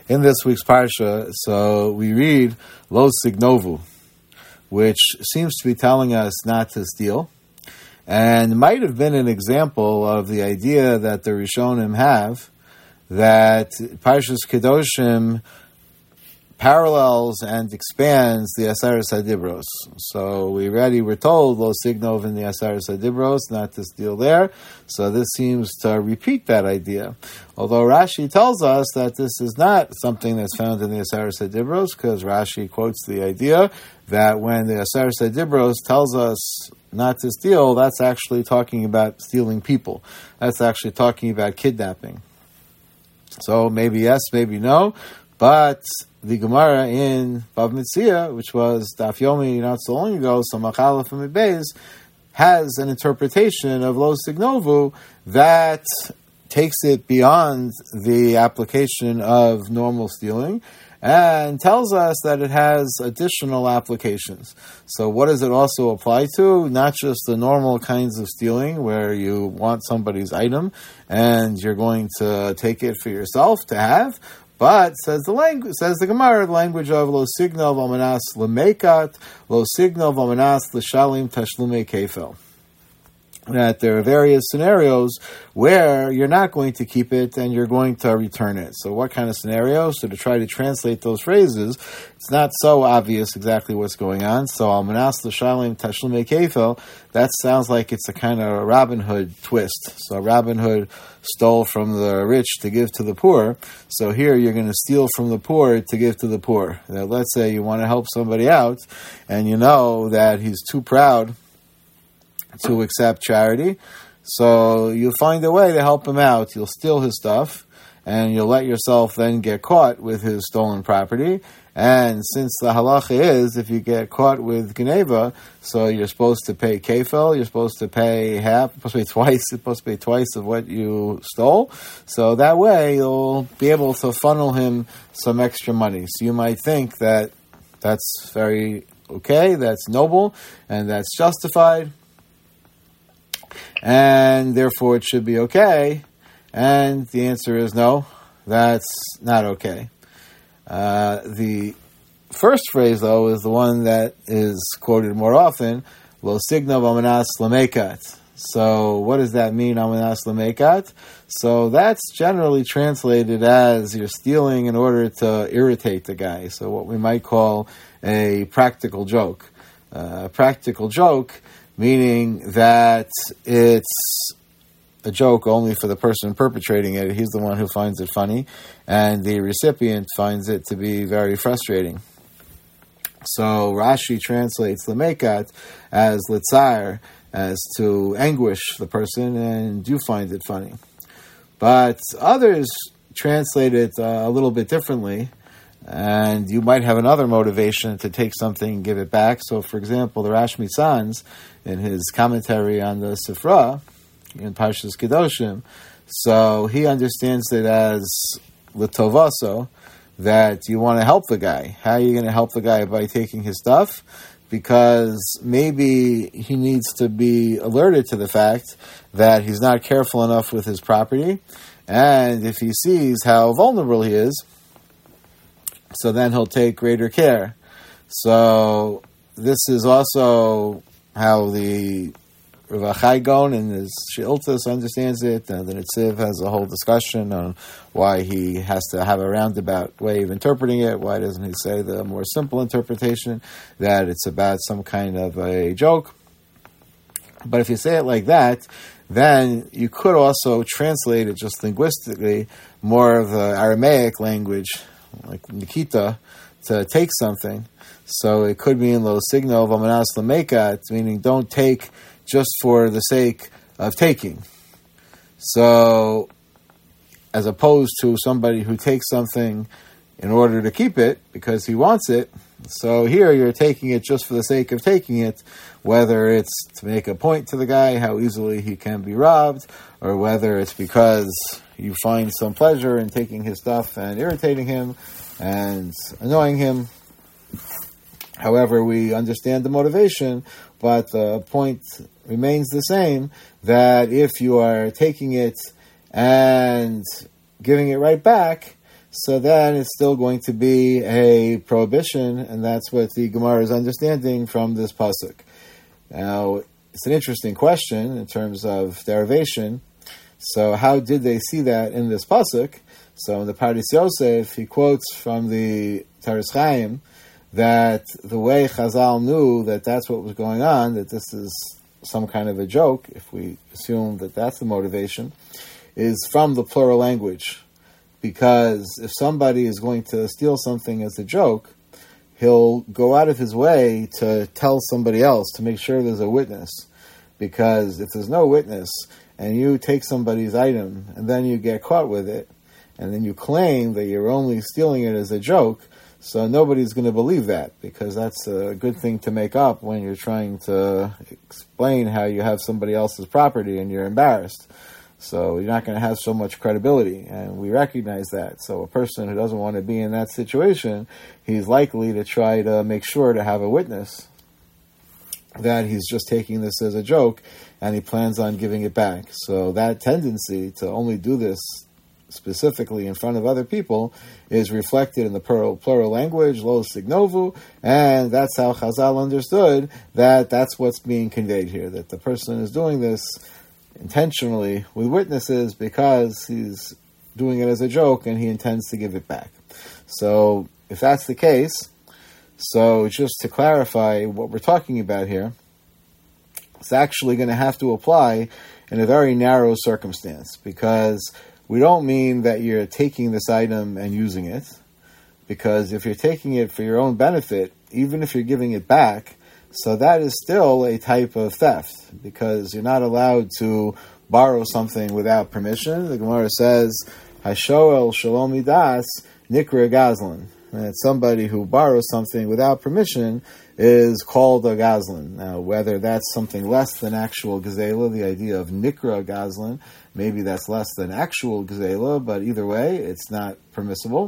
In this week's parsha, so we read Lo Signovu, which seems to be telling us not to steal, and might have been an example of the idea that the Rishonim have, that Parshas Kedoshim parallels and expands the Aseres HaDibros. So we already were told, Lo Signov in the Aseres HaDibros, not to steal there. So this seems to repeat that idea. Although Rashi tells us that this is not something that's found in the Aseres HaDibros, because Rashi quotes the idea that when the Aseres HaDibros tells us not to steal, that's actually talking about stealing people. That's actually talking about kidnapping. So maybe yes, maybe no, but the Gemara in Bav Metzia, which was Daf Yomi not so long ago, Samachalef and Beis, has an interpretation of Lo Signovu that takes it beyond the application of normal stealing and tells us that it has additional applications. So what does it also apply to? Not just the normal kinds of stealing where you want somebody's item and you're going to take it for yourself to have, but says the Gemara, the language of Lo Signov Amanas Lemekat, Lo Signov Amanas L'Shalim Tashlume Kefel. That there are various scenarios where you're not going to keep it and you're going to return it. So what kind of scenarios? So to try to translate those phrases, it's not so obvious exactly what's going on. So Almanas L'Shalim Tashlume Kefel, that sounds like it's a kind of Robin Hood twist. So Robin Hood stole from the rich to give to the poor. So here you're going to steal from the poor to give to the poor. Now, let's say you want to help somebody out and you know that he's too proud to accept charity, so you'll find a way to help him out. You'll steal his stuff, and you'll let yourself then get caught with his stolen property. And since the halacha is, if you get caught with Geneva, so you're supposed to pay kefel, you're supposed to pay half, you're supposed to pay twice of what you stole. So that way you'll be able to funnel him some extra money. So you might think that that's very okay, that's noble, and that's justified, and therefore it should be okay. And the answer is no, that's not okay. The first phrase, though, is the one that is quoted more often, Lo Signov Amanas Lamekat. So what does that mean, Amanas Lamekat? So that's generally translated as you're stealing in order to irritate the guy. So what we might call a practical joke. A practical joke meaning that it's a joke only for the person perpetrating it. He's the one who finds it funny, and the recipient finds it to be very frustrating. So Rashi translates Lemekat as Litzar, as to anguish the person, and you find it funny. But others translate it a little bit differently, and you might have another motivation to take something and give it back. So, for example, the Rashmi Sanz, in his commentary on the Sifra, in Parshas Kedoshim, so he understands it as L'tovaso, that you want to help the guy. How are you going to help the guy? By taking his stuff? Because maybe he needs to be alerted to the fact that he's not careful enough with his property, and if he sees how vulnerable he is, so then he'll take greater care. So this is also how the Rav Achai Gon in his Sheiltos understands it, and the Netziv has a whole discussion on why he has to have a roundabout way of interpreting it. Why doesn't he say the more simple interpretation, that it's about some kind of a joke? But if you say it like that, then you could also translate it just linguistically, more of the Aramaic language, like Nikita, to take something. So it could mean Lo Signov Amanas Lamekat, meaning don't take just for the sake of taking. So, as opposed to somebody who takes something in order to keep it because he wants it, so here you're taking it just for the sake of taking it, whether it's to make a point to the guy, how easily he can be robbed, or whether it's because you find some pleasure in taking his stuff and irritating him and annoying him. However, we understand the motivation, but the point remains the same, that if you are taking it and giving it right back, so then it's still going to be a prohibition, and that's what the Gemara is understanding from this pasuk. Now, it's an interesting question in terms of derivation. So how did they see that in this pasuk? So in the Pardes Yosef, he quotes from the Teres Chaim that the way Chazal knew that that's what was going on, that this is some kind of a joke, if we assume that that's the motivation, is from the plural language. Because if somebody is going to steal something as a joke, he'll go out of his way to tell somebody else to make sure there's a witness. Because if there's no witness, and you take somebody's item, and then you get caught with it, and then you claim that you're only stealing it as a joke, so nobody's going to believe that, because that's a good thing to make up when you're trying to explain how you have somebody else's property and you're embarrassed. So you're not going to have so much credibility, and we recognize that. So a person who doesn't want to be in that situation, he's likely to try to make sure to have a witness that he's just taking this as a joke, and he plans on giving it back. So that tendency to only do this specifically in front of other people is reflected in the plural language, lo signovu, and that's how Chazal understood that that's what's being conveyed here, that the person is doing this intentionally with witnesses because he's doing it as a joke and he intends to give it back. So if that's the case, so just to clarify what we're talking about here, it's actually going to have to apply in a very narrow circumstance, because we don't mean that you're taking this item and using it, because if you're taking it for your own benefit, even if you're giving it back, so that is still a type of theft, because you're not allowed to borrow something without permission. The Gemara says, Hashoel shalom midas nikra gazlan. That somebody who borrows something without permission is called a gazlan. Now, whether that's something less than actual gezela, the idea of nikra gazlan, maybe that's less than actual gezela, but either way, it's not permissible.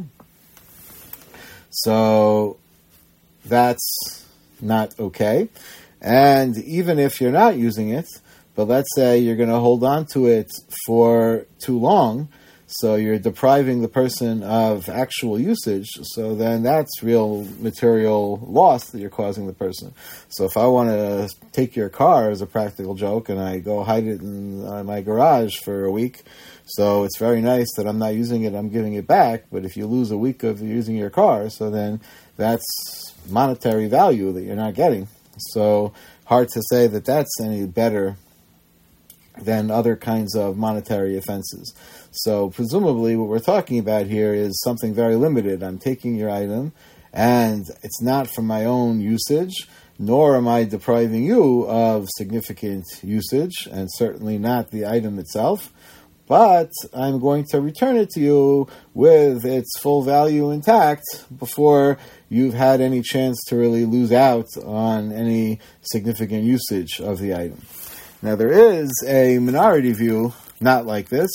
So that's not okay. And even if you're not using it, but let's say you're going to hold on to it for too long, so you're depriving the person of actual usage, so then that's real material loss that you're causing the person. So if I want to take your car as a practical joke and I go hide it in my garage for a week, so it's very nice that I'm not using it, I'm giving it back, but if you lose a week of using your car, so then that's monetary value that you're not getting. So hard to say that that's any better than other kinds of monetary offenses. So presumably what we're talking about here is something very limited. I'm taking your item, and it's not for my own usage, nor am I depriving you of significant usage, and certainly not the item itself, but I'm going to return it to you with its full value intact before you've had any chance to really lose out on any significant usage of the item. Now, there is a minority view not like this,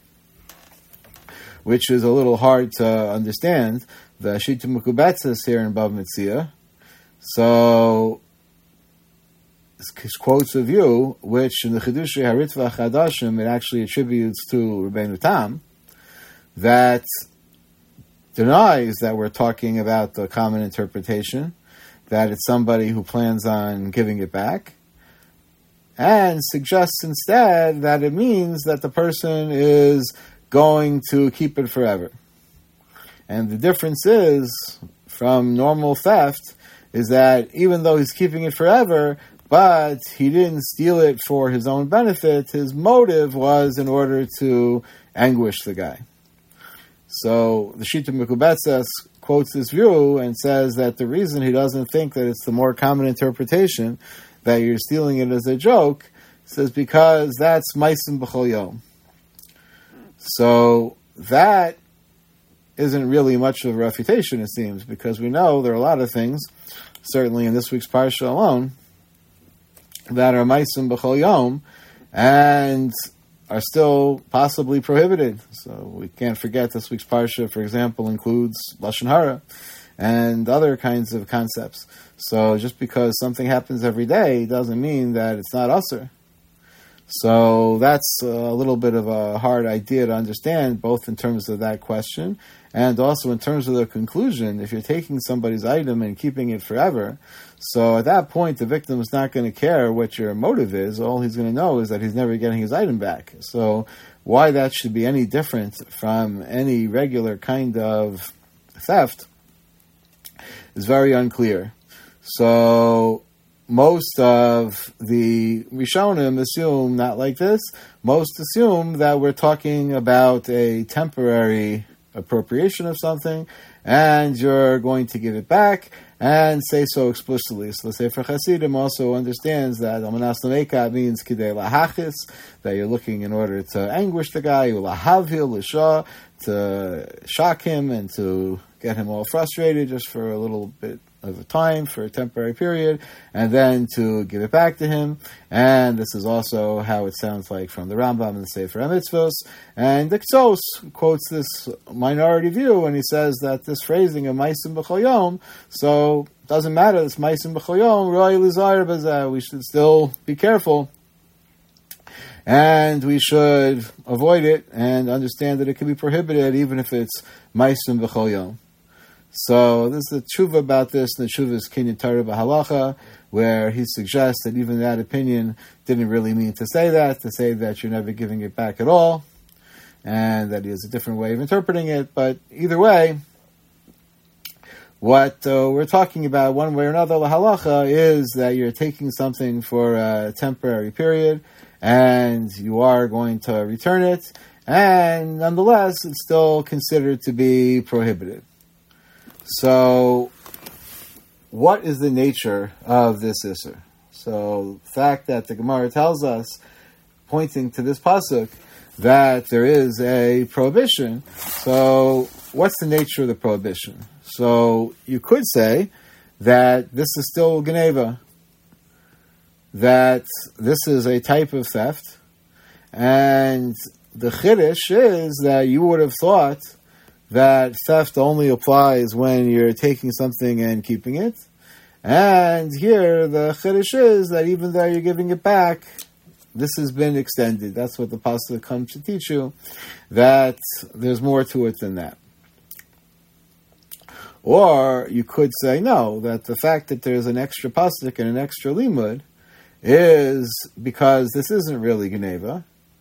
which is a little hard to understand. The Shita Mekubetzes here in Bava Metzia. So, this quotes a view which in the Chidushei HaRitva Chadashim it actually attributes to Rabbeinu Tam, that denies that we're talking about the common interpretation, that it's somebody who plans on giving it back, and suggests instead that it means that the person is going to keep it forever. And the difference is, from normal theft, is that even though he's keeping it forever, but he didn't steal it for his own benefit, his motive was in order to anguish the guy. So the Shita Mekubetzes quotes this view and says that the reason he doesn't think that it's the more common interpretation, that you're stealing it as a joke, says because that's Maisim B'chol Yom. So that isn't really much of a refutation, it seems, because we know there are a lot of things, certainly in this week's Parsha alone, that are Maisim B'chol Yom and are still possibly prohibited. So we can't forget this week's Parsha, for example, includes Lashon Hara and other kinds of concepts. So just because something happens every day doesn't mean that it's not usur. So that's a little bit of a hard idea to understand, both in terms of that question And also in terms of the conclusion, if you're taking somebody's item and keeping it forever, so at that point the victim is not going to care what your motive is. All he's going to know is that he's never getting his item back. So why that should be any different from any regular kind of theft is very unclear. So most of the Rishonim assume not like this. Most assume that we're talking about a temporary appropriation of something, and you're going to give it back, and say so explicitly. So the Sefer Hasidim also understands that Amanas Lameka means Kidei Lahachis, that you're looking in order to anguish the guy, Lahavil, Lishah, to shock him and to get him all frustrated just for a little bit of a time, for a temporary period, and then to give it back to him. And this is also how it sounds like from the Rambam and the Sefer HaMitzvos. And the Ksos quotes this minority view, and he says that this phrasing of Maisim B'chol Yom, so it doesn't matter, it's Maisim B'chol Yom, Roi Lizar B'zeh, we should still be careful. And we should avoid it and understand that it can be prohibited even if it's Maisim B'chol Yom. So this is the tshuva about this, and the tshuva is Kinyan Torah B'Halacha, where he suggests that even that opinion didn't really mean to say that you're never giving it back at all, and that he has a different way of interpreting it. But either way, what we're talking about one way or another, la halacha, is that you're taking something for a temporary period, and you are going to return it, and nonetheless, it's still considered to be prohibited. So, what is the nature of this Isser? So, the fact that the Gemara tells us, pointing to this pasuk, that there is a prohibition. So, what's the nature of the prohibition? So, you could say that this is still Geneva, that this is a type of theft, and the Chiddush is that you would have thought that theft only applies when you're taking something and keeping it. And here the Chiddush is that even though you're giving it back, this has been extended. That's what the pasuk comes to teach you, that there's more to it than that. Or you could say no, that the fact that there's an extra pasuk and an extra limud is because this isn't really Geneva,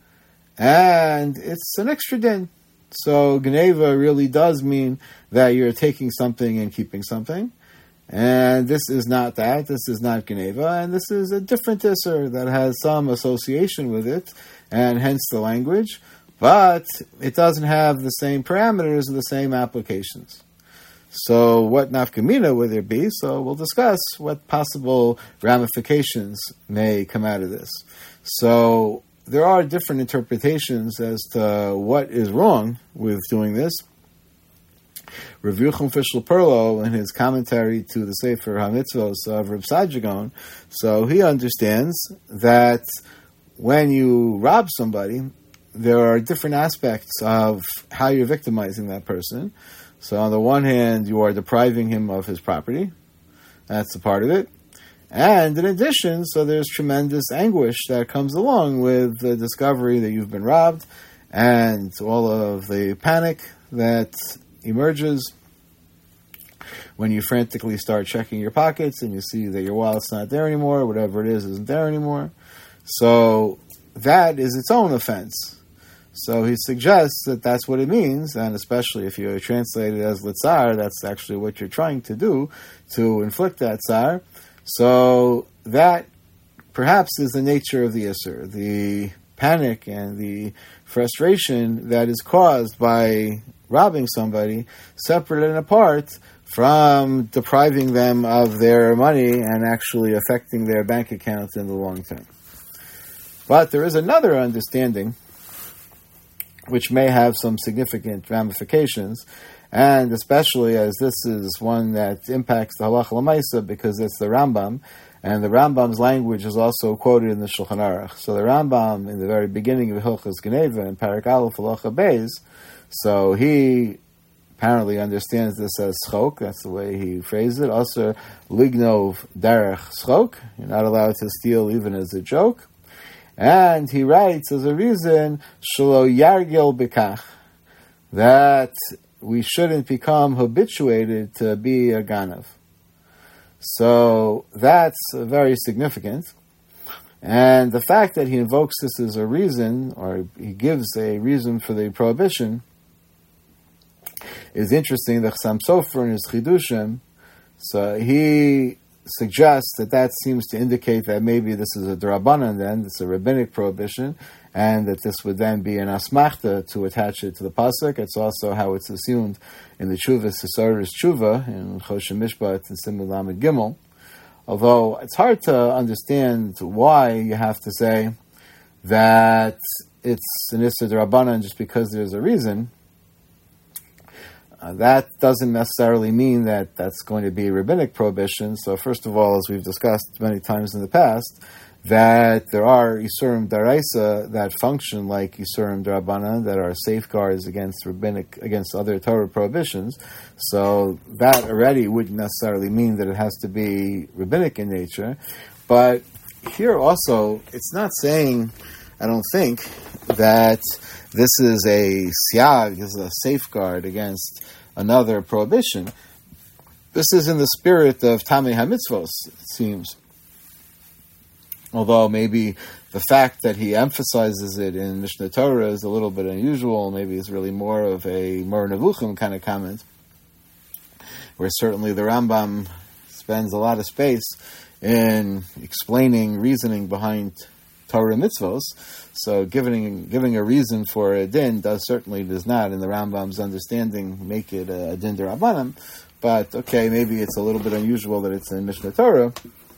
and it's an extra din. So Geneva really does mean that you're taking something and keeping something. And this is not that. This is not Geneva. And this is a different Isser that has some association with it, and hence the language. But it doesn't have the same parameters or the same applications. So what nafkamina would there be? So we'll discuss what possible ramifications may come out of this. So there are different interpretations as to what is wrong with doing this. Rav Yucham Fischl Perlo, in his commentary to the Sefer HaMitzvos of Reb Sajagon, so he understands that when you rob somebody, there are different aspects of how you're victimizing that person. So on the one hand, you are depriving him of his property. That's a part of it. And in addition, so there's tremendous anguish that comes along with the discovery that you've been robbed and all of the panic that emerges when you frantically start checking your pockets and you see that your wallet's not there anymore, whatever it is isn't there anymore. So that is its own offense. So he suggests that that's what it means, and especially if you translate it as litzar, that's actually what you're trying to do, to inflict that tsar. So that perhaps is the nature of the Isser, the panic and the frustration that is caused by robbing somebody, separate and apart from depriving them of their money and actually affecting their bank accounts in the long term. But there is another understanding which may have some significant ramifications, and especially as this is one that impacts the Halacha L'Maisa because it's the Rambam, and the Rambam's language is also quoted in the Shulchan Aruch. So the Rambam, in the very beginning of Hilchos Geneva, in Parak Aleph Halacha Beis, so he apparently understands this as schok, that's the way he phrased it. Also, lignov derech schok, you're not allowed to steal even as a joke. And he writes as a reason, shelo yargil b'kach, that we shouldn't become habituated to be a ganav. So that's very significant. And the fact that he invokes this as a reason, or he gives a reason for the prohibition, is interesting. The Chassam Sofer in his Chidushim, so he suggests that seems to indicate that maybe this is a D'Rabbanan then, it's a rabbinic prohibition, and that this would then be an asmachta to attach it to the pasuk. It's also how it's assumed in the Chuvas Hisaris Tshuva, in Choshen Mishpat and Simul Lamed Gimel. Although it's hard to understand why you have to say that it's an Issa D'Rabbanan just because there's a reason. That doesn't necessarily mean that that's going to be a rabbinic prohibition. So first of all, as we've discussed many times in the past, that there are Isurim Daraisa that function like Isurim D'Rabbanan, that are safeguards against other Torah prohibitions. So that already wouldn't necessarily mean that it has to be rabbinic in nature. But here also, it's not saying, I don't think, that this is a siyag, this is a safeguard against another prohibition. This is in the spirit of Tamei HaMitzvos, it seems. Although maybe the fact that he emphasizes it in Mishnah Torah is a little bit unusual, maybe it's really more of a Mor Nevuchim kind of comment, where certainly the Rambam spends a lot of space in explaining reasoning behind Torah mitzvos. So giving a reason for a din does not, in the Rambam's understanding, make it a din d'Rabbanan. But okay, maybe it's a little bit unusual that it's in Mishnah Torah.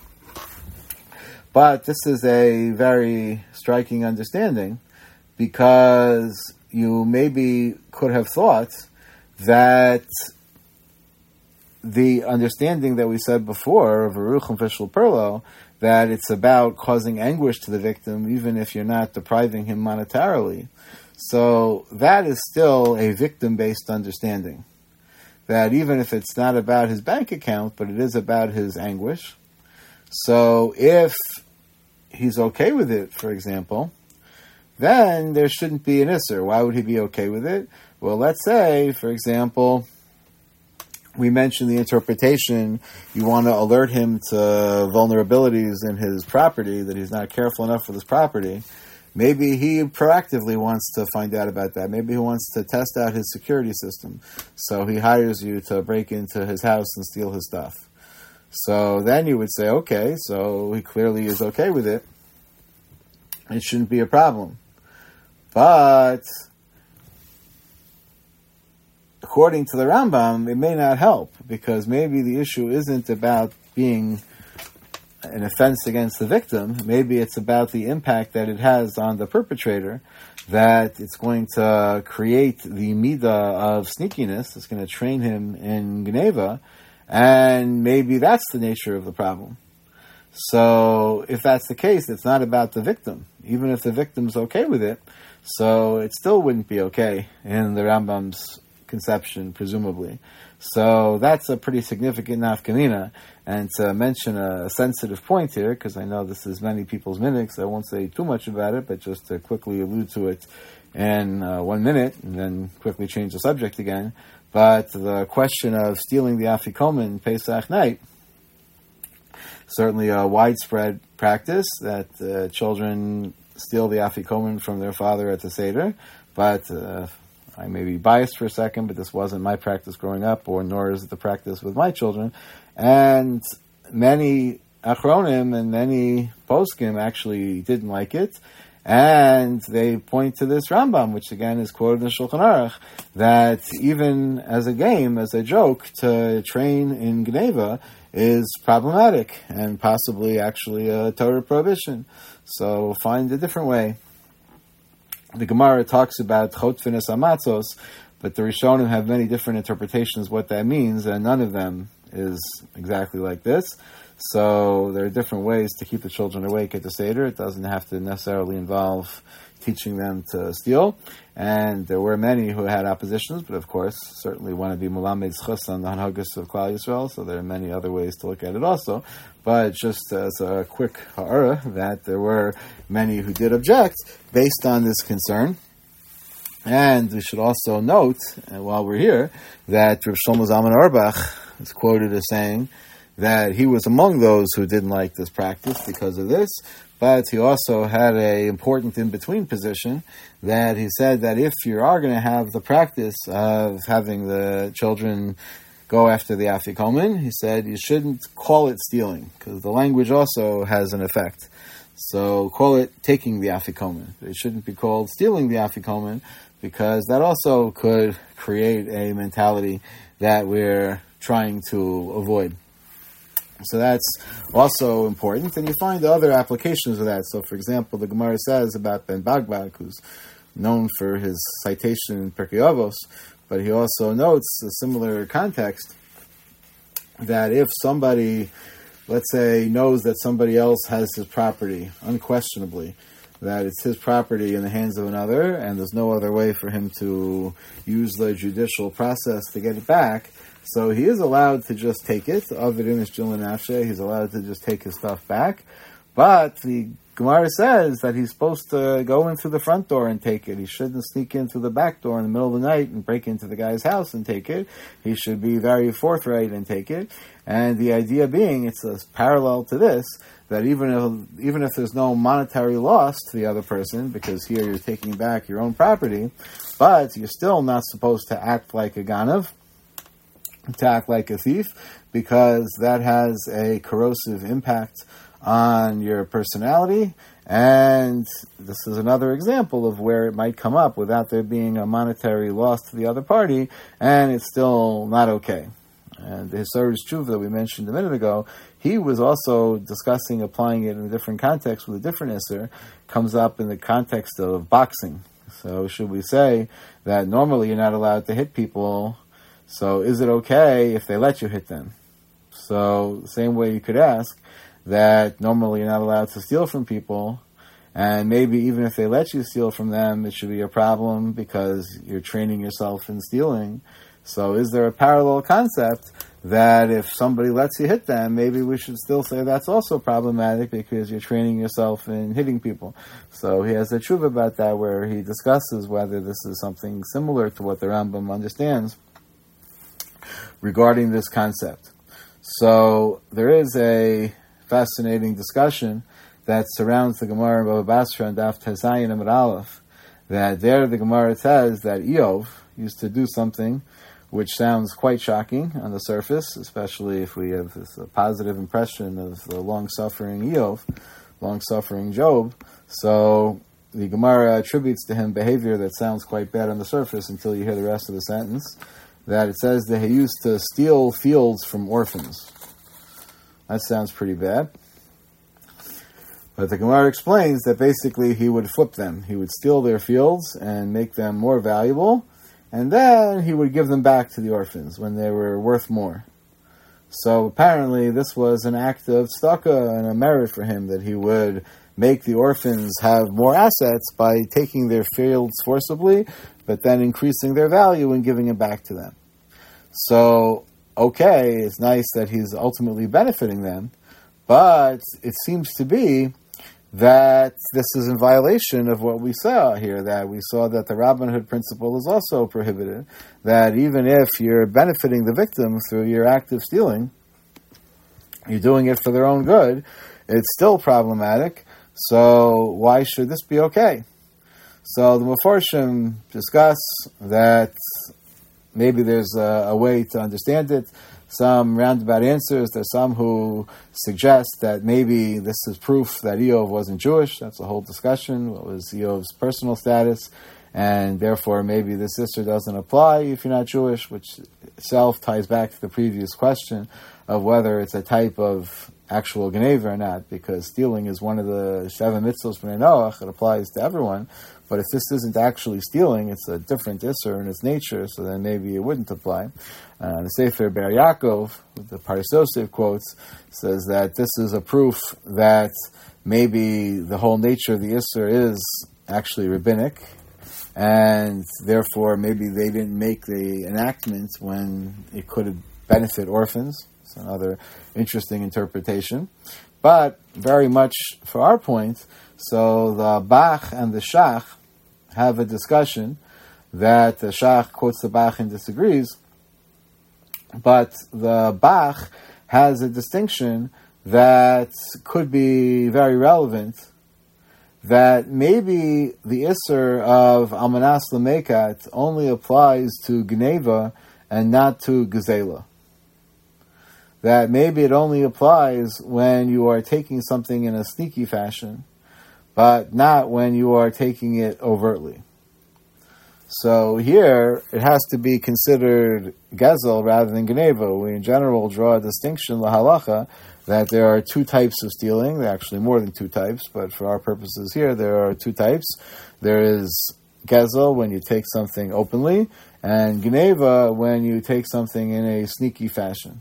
But this is a very striking understanding, because you maybe could have thought that the understanding that we said before of Aruch Fishel Perlo, that it's about causing anguish to the victim, even if you're not depriving him monetarily. So that is still a victim-based understanding. That even if it's not about his bank account, but it is about his anguish. So if he's okay with it, for example, then there shouldn't be an isser. Why would he be okay with it? Well, let's say, for example, we mentioned the interpretation, you want to alert him to vulnerabilities in his property, that he's not careful enough with his property. Maybe he proactively wants to find out about that. Maybe he wants to test out his security system. So he hires you to break into his house and steal his stuff. So then you would say, okay, so he clearly is okay with it. It shouldn't be a problem. But according to the Rambam, it may not help, because maybe the issue isn't about being an offense against the victim. Maybe it's about the impact that it has on the perpetrator, that it's going to create the midah of sneakiness. It's going to train him in Geneva, and maybe that's the nature of the problem. So if that's the case, it's not about the victim, even if the victim's okay with it. So it still wouldn't be okay in the Rambam's conception, presumably. So that's a pretty significant nafkamina. And to mention a sensitive point here, because I know this is many people's minutes, I won't say too much about it, but just to quickly allude to it in 1 minute, and then quickly change the subject again. But the question of stealing the afikomen Pesach night, certainly a widespread practice that children steal the afikomen from their father at the Seder, but I may be biased for a second, but this wasn't my practice growing up, or nor is it the practice with my children. And many achronim and many poskim actually didn't like it, and they point to this Rambam, which again is quoted in Shulchan Aruch, that even as a game, as a joke, to train in Geneva is problematic, and possibly actually a Torah prohibition. So find a different way. The Gemara talks about chotfinas amatzos, but the Rishonim have many different interpretations what that means, and none of them is exactly like this. So there are different ways to keep the children awake at the Seder. It doesn't have to necessarily involve teaching them to steal. And there were many who had oppositions, but of course, certainly want to be mulamed zchus on the hanhagus of Klal Yisrael, so there are many other ways to look at it also. But just as a quick ha'ara, that there were many who did object based on this concern. And we should also note, while we're here, that Rav Shlomo Zalman Auerbach is quoted as saying that he was among those who didn't like this practice because of this, but he also had an important in-between position that he said that if you are going to have the practice of having the children go after the afikomen, he said you shouldn't call it stealing, because the language also has an effect. So call it taking the afikomen. It shouldn't be called stealing the afikomen, because that also could create a mentality that we're trying to avoid. So that's also important, and you find other applications of that. So, for example, the Gemara says about Ben Bagbag, who's known for his citation in Pirkei Avos, but he also notes a similar context, that if somebody, let's say, knows that somebody else has his property, unquestionably, that it's his property in the hands of another, and there's no other way for him to use the judicial process to get it back, so he is allowed to just take it. He's allowed to just take his stuff back. But the Gemara says that he's supposed to go in through the front door and take it. He shouldn't sneak in through the back door in the middle of the night and break into the guy's house and take it. He should be very forthright and take it. And the idea being, it's a parallel to this, that even if there's no monetary loss to the other person, because here you're taking back your own property, but you're still not supposed to act like a ganav, to act like a thief, because that has a corrosive impact on your personality. And this is another example of where it might come up without there being a monetary loss to the other party, and it's still not okay. And the Hisaris Tshuva that we mentioned a minute ago, he was also discussing applying it in a different context with a different Isser, comes up in the context of boxing. So should we say that normally you're not allowed to hit people, so is it okay if they let you hit them? So the same way you could ask that normally you're not allowed to steal from people, and maybe even if they let you steal from them, it should be a problem because you're training yourself in stealing. So is there a parallel concept that if somebody lets you hit them, maybe we should still say that's also problematic because you're training yourself in hitting people? So he has a tshuva about that where he discusses whether this is something similar to what the Rambam understands regarding this concept. So there is a fascinating discussion that surrounds the Gemara in Baba Basra and Daf Tezayin Amud Aleph, that there the Gemara says that Eov used to do something which sounds quite shocking on the surface, especially if we have this positive impression of the long-suffering Eov, long-suffering Job. So the Gemara attributes to him behavior that sounds quite bad on the surface until you hear the rest of the sentence, that it says that he used to steal fields from orphans. That sounds pretty bad. But the Gemara explains that basically he would flip them. He would steal their fields and make them more valuable, and then he would give them back to the orphans when they were worth more. So apparently this was an act of tzedakah and a merit for him, that he would make the orphans have more assets by taking their fields forcibly, but then increasing their value and giving it back to them. So, okay, it's nice that he's ultimately benefiting them, but it seems to be that this is in violation of what we saw here, that we saw that the Rabbanhood principle is also prohibited, that even if you're benefiting the victim through your act of stealing, you're doing it for their own good, it's still problematic, so why should this be okay? So the Mefarshim discuss that maybe there's a way to understand it. Some roundabout answers. There's some who suggest that maybe this is proof that Eov wasn't Jewish. That's a whole discussion. What was Eov's personal status? And therefore maybe this issur doesn't apply if you're not Jewish, which itself ties back to the previous question of whether it's a type of actual Geneva or not, because stealing is one of the 7 mitzvos b'nei Noach. It applies to everyone. But if this isn't actually stealing, it's a different issur in its nature, so then maybe it wouldn't apply. The Sefer Ber Yaakov, with the Paris Yosef quotes, says that this is a proof that maybe the whole nature of the issur is actually rabbinic, and therefore maybe they didn't make the enactment when it could benefit orphans. It's another interesting interpretation. But very much for our point, so the Bach and the Shach have a discussion that the Shach quotes the Bach and disagrees, but the Bach has a distinction that could be very relevant, that maybe the Isser of Almanas Lamekat only applies to Gneva and not to Gezela. That maybe it only applies when you are taking something in a sneaky fashion, but not when you are taking it overtly. So here, it has to be considered Gezel rather than Gneva. We in general draw a distinction, lahalacha, that there are two types of stealing. There are actually more than two types, but for our purposes here, there are two types. There is Gezel, when you take something openly, and Gneva, when you take something in a sneaky fashion.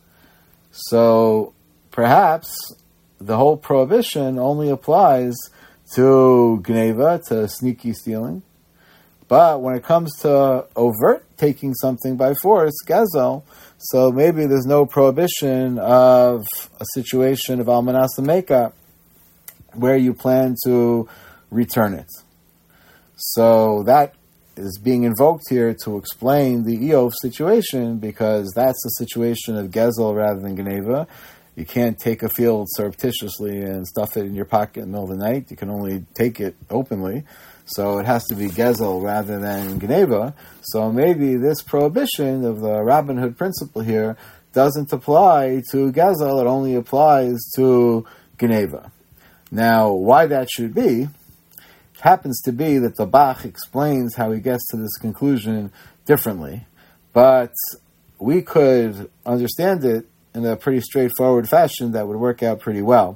So perhaps the whole prohibition only applies to Gneva, to sneaky stealing. But when it comes to overt taking something by force, Gezel, so maybe there's no prohibition of a situation of Almanas Lameka where you plan to return it. So that is being invoked here to explain the Eov situation, because that's a situation of Gezel rather than Geneva. You can't take a field surreptitiously and stuff it in your pocket in the middle of the night. You can only take it openly. So it has to be Gezel rather than Geneva. So maybe this prohibition of the Robin Hood principle here doesn't apply to Gezel. It only applies to Geneva. Now, why that should be, it happens to be that the Bach explains how he gets to this conclusion differently. But we could understand it in a pretty straightforward fashion that would work out pretty well.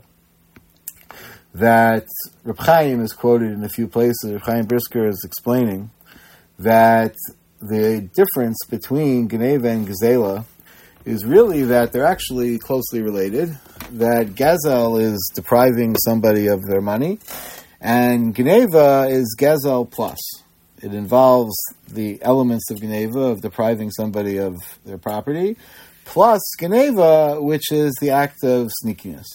That Reb Chaim is quoted in a few places. Reb Chaim Brisker is explaining that the difference between Geneva and Gezela is really that they're actually closely related. That Gezel is depriving somebody of their money, and Geneva is Gezel plus. It involves the elements of Geneva, of depriving somebody of their property, plus Geneva, which is the act of sneakiness.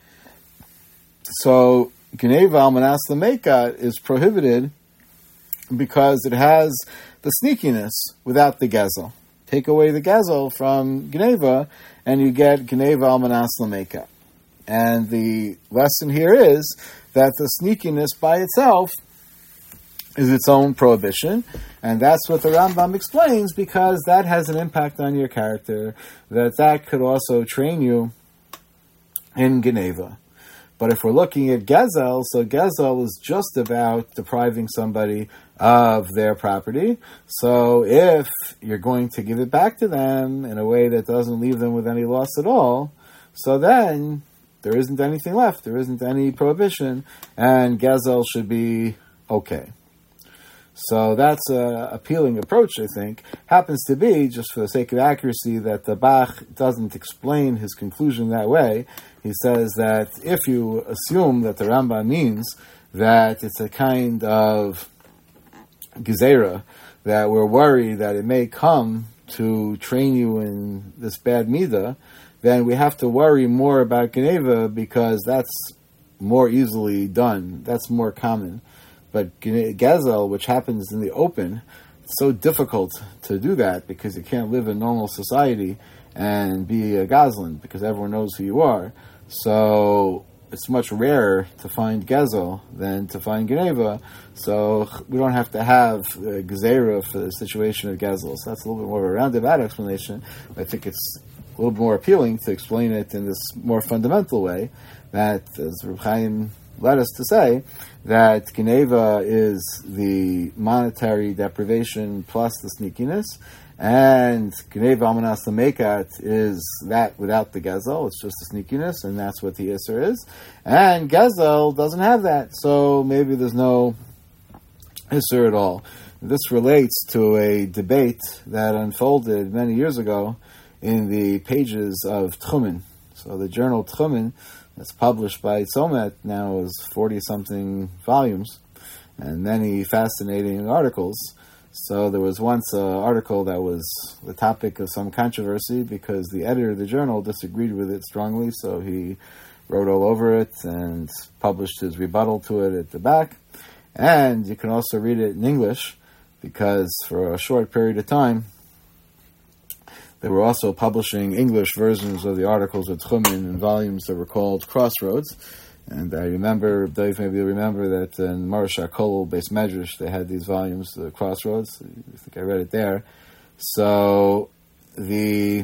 So, Geneva Almanas Lamekat is prohibited because it has the sneakiness without the Gezel. Take away the Gezel from Geneva, and you get Geneva Almanas Lamekat. And the lesson here is that the sneakiness by itself is its own prohibition, and that's what the Rambam explains, because that has an impact on your character, that could also train you in Geneva. But if we're looking at Gezel, so Gezel is just about depriving somebody of their property. So if you're going to give it back to them in a way that doesn't leave them with any loss at all, so then there isn't anything left. There isn't any prohibition, and Gezel should be okay. So that's an appealing approach, I think. Happens to be, just for the sake of accuracy, that the Bach doesn't explain his conclusion that way. He says that if you assume that the Rambam means that it's a kind of gezerah, that we're worried that it may come to train you in this bad midah, then we have to worry more about Geneva, because that's more easily done. That's more common. But Gezel, which happens in the open, it's so difficult to do that, because you can't live in normal society and be a Goslin, because everyone knows who you are. So it's much rarer to find Gezel than to find Geneva. So we don't have to have Gezerah for the situation of Gezel. So that's a little bit more of a roundabout explanation. I think it's a little bit more appealing to explain it in this more fundamental way, that, as Reb Chaim led us to say, that Geneva is the monetary deprivation plus the sneakiness, and Geneva Almanas Lamekat is that without the Gezel. It's just the sneakiness, and that's what the Isser is. And Gezel doesn't have that, so maybe there's no Isser at all. This relates to a debate that unfolded many years ago in the pages of Tchumen. So the journal Tchumen, that's published by Tzomet, now is 40-something volumes, and many fascinating articles. So there was once an article that was the topic of some controversy, because the editor of the journal disagreed with it strongly, so he wrote all over it and published his rebuttal to it at the back. And you can also read it in English, because for a short period of time, they were also publishing English versions of the articles of Tchumen in volumes that were called Crossroads. And I remember, Dave, maybe you'll remember that in Marash HaKol Beis Medrash, they had these volumes, the Crossroads. I think I read it there. So there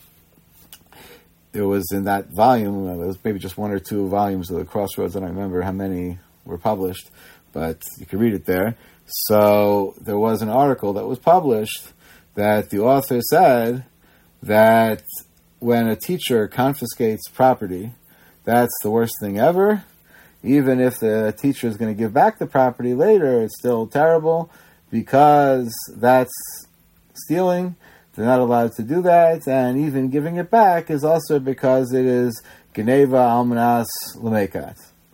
was in that volume, there was maybe just one or two volumes of the Crossroads. I don't remember how many were published, but you can read it there. So there was an article that was published that the author said that when a teacher confiscates property, that's the worst thing ever. Even if the teacher is going to give back the property later, it's still terrible because that's stealing. They're not allowed to do that, and even giving it back is also because it is Geneva Almanas Lemekat.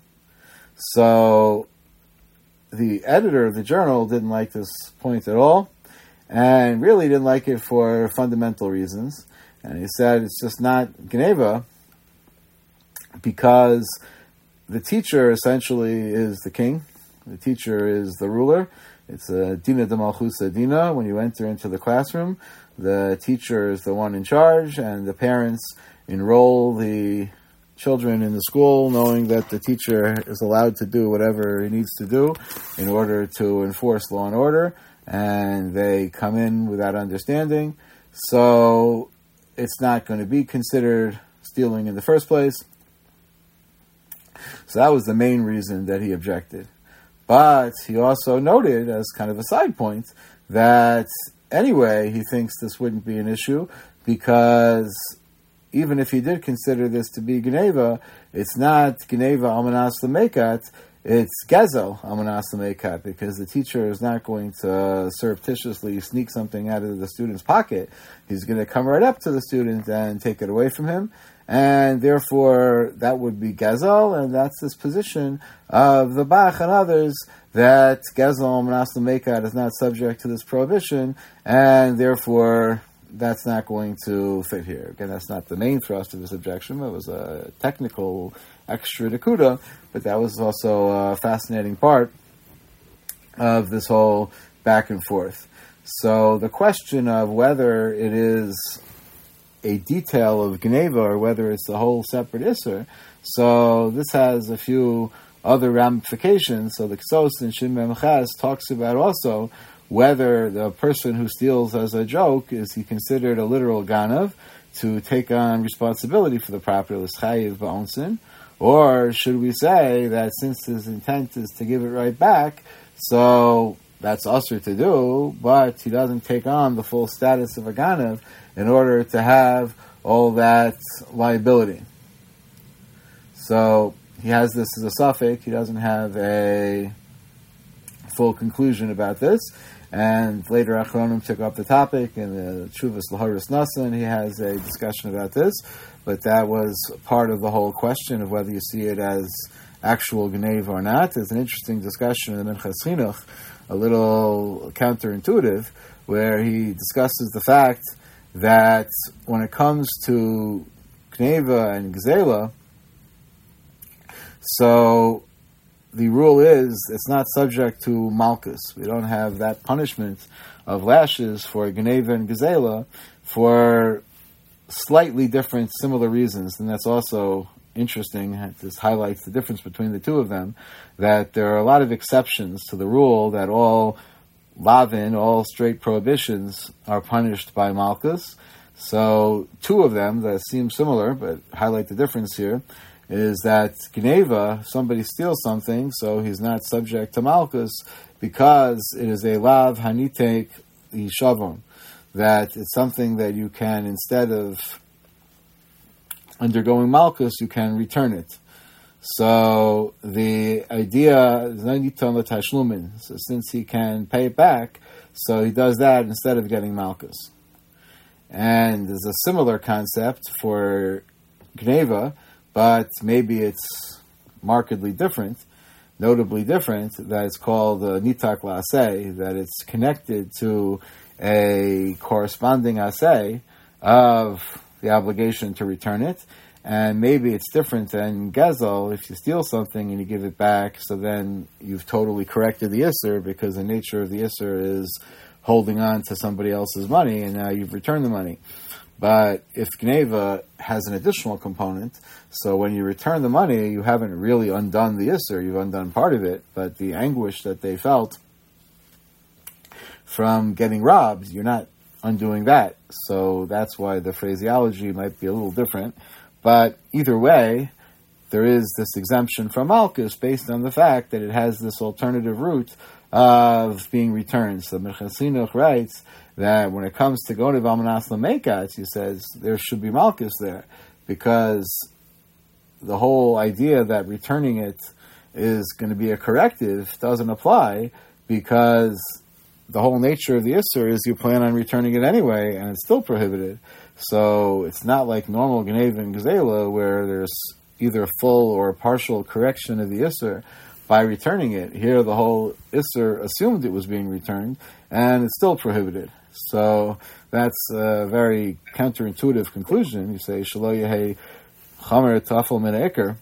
So the editor of the journal didn't like this point at all, and really didn't like it for fundamental reasons. And he said it's just not Geneva because the teacher essentially is the king. The teacher is the ruler. It's a Dina de Malchusa Dina. When you enter into the classroom, the teacher is the one in charge, and the parents enroll the children in the school knowing that the teacher is allowed to do whatever he needs to do in order to enforce law and order, and they come in with that understanding. So it's not going to be considered stealing in the first place. So that was the main reason that he objected. But he also noted, as kind of a side point, that anyway, he thinks this wouldn't be an issue because even if he did consider this to be Geneva, it's not Geneva Almanas Lemekat, it's Gezel Almanas Lemekat, because the teacher is not going to surreptitiously sneak something out of the student's pocket. He's going to come right up to the student and take it away from him. And therefore, that would be Gezel, and that's this position of the Bach and others, that Gezel Almanas Lemekat is not subject to this prohibition, and therefore that's not going to fit here. Again, that's not the main thrust of his objection. It was a technical extra nekuda, but that was also a fascinating part of this whole back and forth. So the question of whether it is a detail of Geneva or whether it's the whole separate Isser, so this has a few other ramifications. So the Ksos in Shin Mem Ches talks about also whether the person who steals as a joke, is he considered a literal ganav to take on responsibility for the property, l'schayiv ba'onsin, or should we say that since his intent is to give it right back, so that's usher to do, but he doesn't take on the full status of a ganav in order to have all that liability. So he has this as a suffix. He doesn't have a full conclusion about this. And later Achronim took up the topic in the Tshuvas Laharis Nasa, and he has a discussion about this. But that was part of the whole question of whether you see it as actual Geneva or not. There's an interesting discussion in the Minchas Chinuch, a little counterintuitive, where he discusses the fact that when it comes to Geneva and Gzela, so the rule is it's not subject to Malchus. We don't have that punishment of lashes for Geneva and Gzela for slightly different, similar reasons. And that's also interesting. This highlights the difference between the two of them, that there are a lot of exceptions to the rule that all lavin, all straight prohibitions, are punished by Malchus. So two of them that seem similar, but highlight the difference here, is that Geneva, somebody steals something, so he's not subject to Malchus because it is a lav hanitek yishavon, that it's something that you can, instead of undergoing Malchus, you can return it. So the idea is naniton l'tashlumin. So since he can pay it back, so he does that instead of getting Malchus. And there's a similar concept for Geneva, but maybe it's markedly different, notably different, that it's called nitak la'aseh, that it's connected to a corresponding aseh of the obligation to return it. And maybe it's different than Gezel. If you steal something and you give it back, so then you've totally corrected the Isser, because the nature of the Isser is holding on to somebody else's money, and now you've returned the money. But if Gneva has an additional component, so when you return the money, you haven't really undone the Isser, you've undone part of it, but the anguish that they felt from getting robbed, you're not undoing that. So that's why the phraseology might be a little different. But either way, there is this exemption from Malkus based on the fact that it has this alternative route of being returned. So Minchas Chinuch writes that when it comes to Gonev Almanas Lamekatz, he says there should be Malkus there, because the whole idea that returning it is going to be a corrective doesn't apply, because the whole nature of the Isser is you plan on returning it anyway, and it's still prohibited. So it's not like normal Gnev and Gzela, where there's either a full or a partial correction of the Isser by returning it. Here the whole Isser assumed it was being returned, and it's still prohibited. So that's a very counterintuitive conclusion. You say, Shelo Yehei Chamer Tafel Min Iker,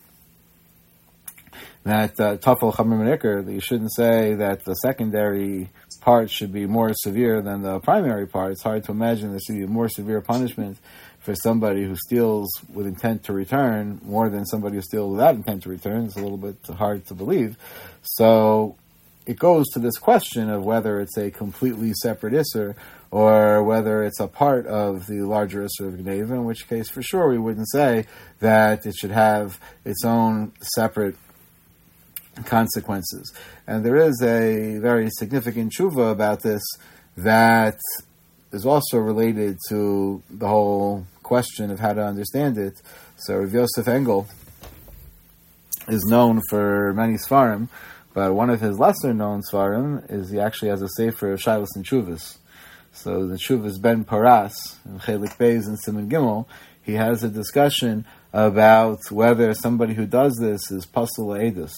that Tafel Chamer Min Iker, that you shouldn't say that the secondary part should be more severe than the primary part. It's hard to imagine there should be a more severe punishment for somebody who steals with intent to return more than somebody who steals without intent to return. It's a little bit hard to believe. So it goes to this question of whether it's a completely separate Isser or whether it's a part of the larger Isser of Gneva, in which case for sure we wouldn't say that it should have its own separate consequences. And there is a very significant tshuva about this that is also related to the whole question of how to understand it. So Rav Yosef Engel is known for many Sfarim, but one of his lesser known Sfarim is he actually has a sefer of Shilas and Tshuvas. So the Tshuvas Ben Paras, in Chelik Beis and Siman Gimel, he has a discussion about whether somebody who does this is Pasul Eidus.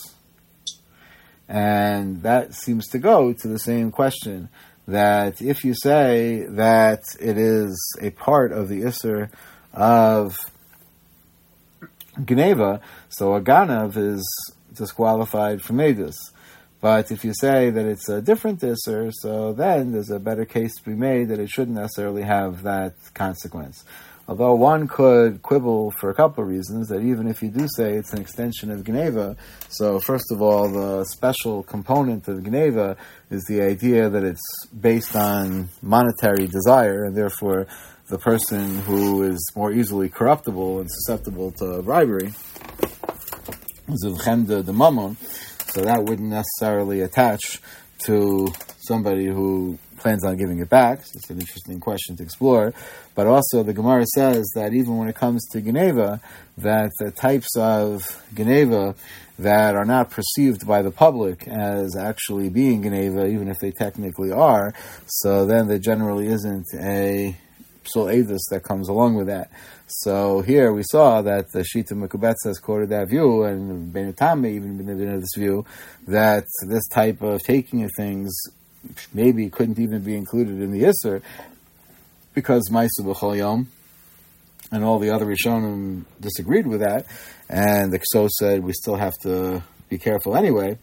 And that seems to go to the same question, that if you say that it is a part of the Isser of Gneva, so a Ganav is disqualified from Eidus. But if you say that it's a different Isser, so then there's a better case to be made that it shouldn't necessarily have that consequence. Although one could quibble for a couple of reasons, that even if you do say it's an extension of Gneva, so first of all, the special component of Gneva is the idea that it's based on monetary desire, and therefore the person who is more easily corruptible and susceptible to bribery is of Chemda de Mammon, so that wouldn't necessarily attach to somebody who plans on giving it back. So it's an interesting question to explore. But also the Gemara says that even when it comes to Geneva, that the types of Geneva that are not perceived by the public as actually being Geneva, even if they technically are, so then there generally isn't a Psul Eidus that comes along with that. So here we saw that the Shita Mekubetz has quoted that view, and Benetame even been in this view, that this type of taking of things maybe couldn't even be included in the Isser, because Ma'aser B'chol Yom and all the other Rishonim disagreed with that, and the Ksos said we still have to be careful anyway.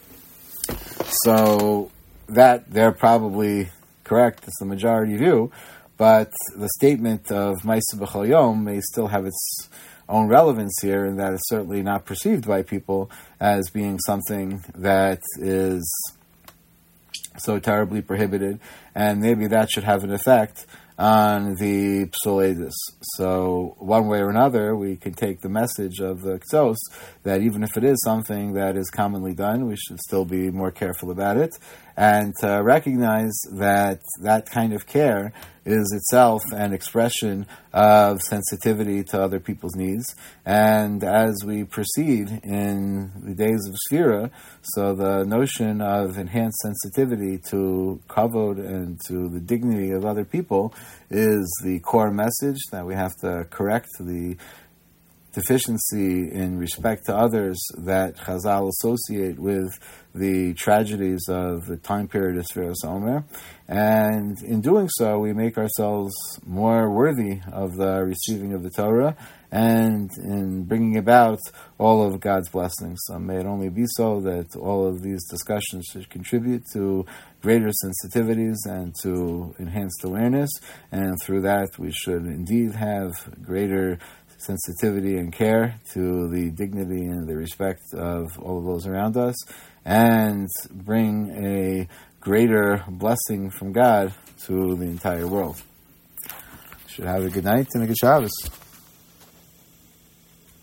So that they're probably correct, it's the majority view, but the statement of Ma'aser B'chol Yom may still have its own relevance here, in that it's certainly not perceived by people as being something that is so terribly prohibited, and maybe that should have an effect on the Psul Eidus. So one way or another, we can take the message of the Ksos that even if it is something that is commonly done, we should still be more careful about it, and to recognize that that kind of care is itself an expression of sensitivity to other people's needs. And as we proceed in the days of Sphira, so the notion of enhanced sensitivity to kavod and to the dignity of other people is the core message, that we have to correct the deficiency in respect to others that Chazal associate with the tragedies of the time period of Sfiras Omer. And in doing so, we make ourselves more worthy of the receiving of the Torah and in bringing about all of God's blessings. So may it only be so that all of these discussions should contribute to greater sensitivities and to enhanced awareness, and through that we should indeed have greater sensitivity and care to the dignity and the respect of all of those around us, and bring a greater blessing from God to the entire world. Should have a good night and a good Shabbos.